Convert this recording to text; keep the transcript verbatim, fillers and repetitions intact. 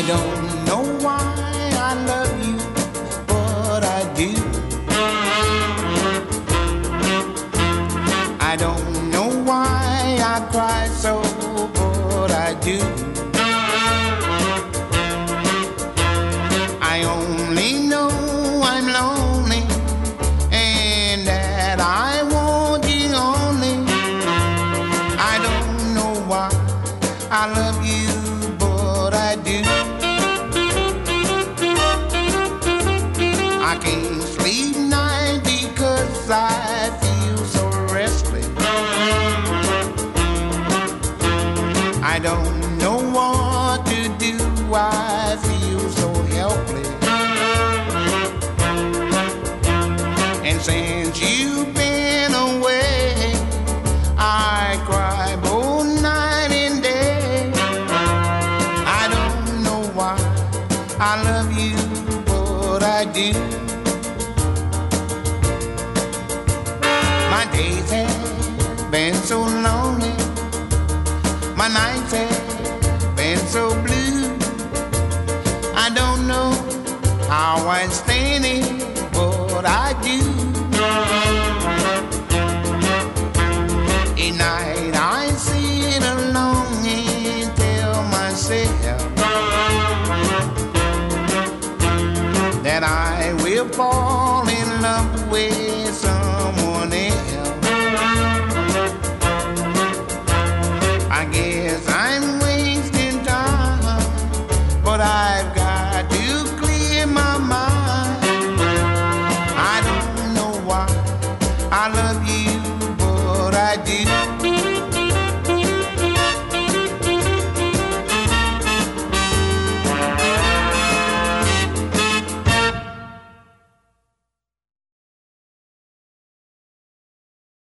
I don't know why I love you, but I do. I don't know why I cry so, but I do. I only know I'm lonely and that I want you only. I don't know why I love you, but I do. I can't sleep night because I feel so restless. I don't know what to do, I feel so helpless. And since you've been away, I cry both night and day. I don't know why I love you, but I do. My days have been so lonely, my nights have been so blue. I don't know how I stand it, but I do. At night I sit alone and tell myself that I will fall in love with someone else. I guess I'm wasting time, but I've got to clear my mind. I don't know why I love you,